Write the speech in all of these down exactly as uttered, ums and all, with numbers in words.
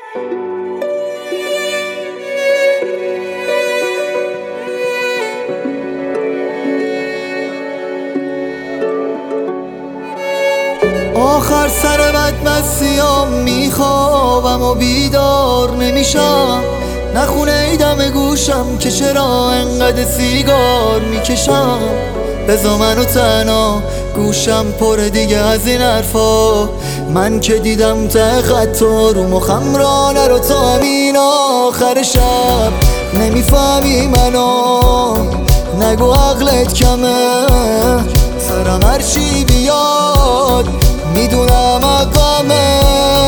آخر سر بدمستیام میخوابم و بیدار نمیشم، نخونه ای دم گوشم که چرا انقدر سیگار میکشم. بذار منو تنها، گوشم پر دیگه از این حرفا. من که دیدم ته خطا رو مخم را نرو تا همین آخر شب. نمیفهمی منو، نگو عقلت کمه، سرم هرچی بیاد میدونم اقامه،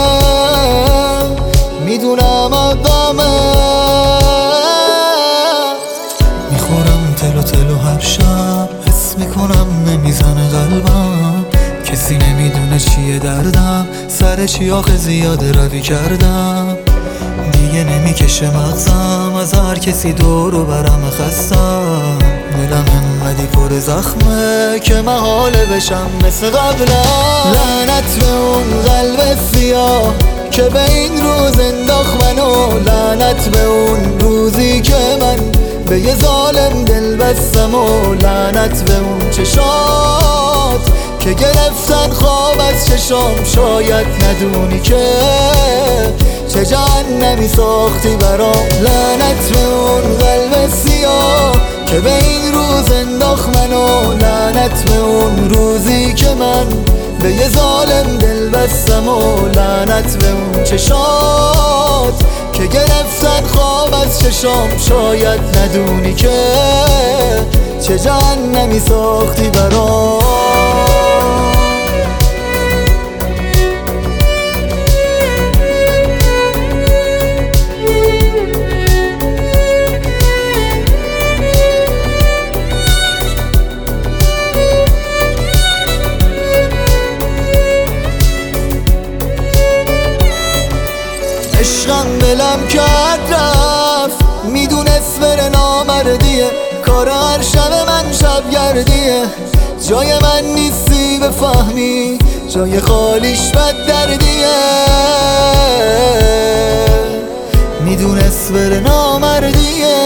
میدونم اقامه. میخورم تلو تلو هر شب، حس میکنم نمیزنه قلبم. کسی نمیدونه چیه دردم، سر چی آخه زیاده روی کردم. دیگه نمیکشه مغزم از هر کسی دورو برم خستم. دلم انقدی پر زخمه که محاله بشم مثل قبلم. لعنت به اون قلب سیاه که به این روز انداخت منو، لعنت به اون روزی که من به یه ظالم دل بستم، و لعنت به اون چشات که گرفتن خواب از چشام. شاید ندونی که چه جهنمی ساختی برام. لعنت به اون قلب سیاه که به این روز انداخت منو، لعنت به اون روزی که من به یه ظالم دل بستم، و لعنت به اون چشات که گرفتن خواب از چشام. شاید ندونی که چه جهنمی ساختی برام. عشقم بلم کرد رفت، میدونست بره نامردیه، کار هر شب من شبگردیه. جای من نیستی بفهمی، جای خالیش بد دردیه. میدونست بره نامردیه.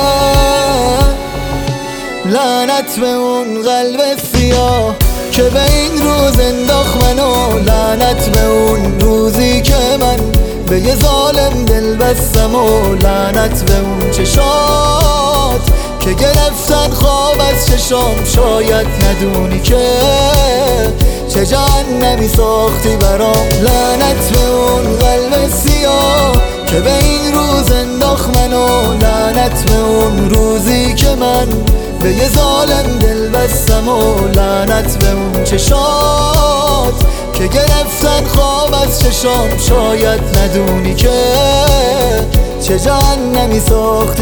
لعنت به اون قلب سیاه که به این روز انداخت منو، لعنت به اون روزی که من به یه ظالم دل بستم، و لعنت به اون چشات که گرفتن خواب از چشام. شاید ندونی که چه جهنمی ساختی برام. لعنت به اون قلب سیاه که به این روز انداخت منو، لعنت به اون روزی که من به یه ظالم دل بستم، و لعنت به اون چشات که گرفتن خواب از چشام. شاید ندونی که چه جهنمی ساختی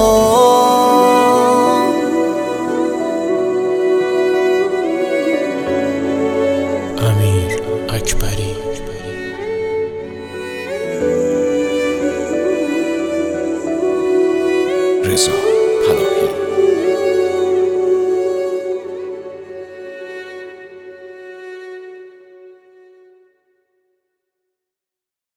برام. امیر اکبری. رضا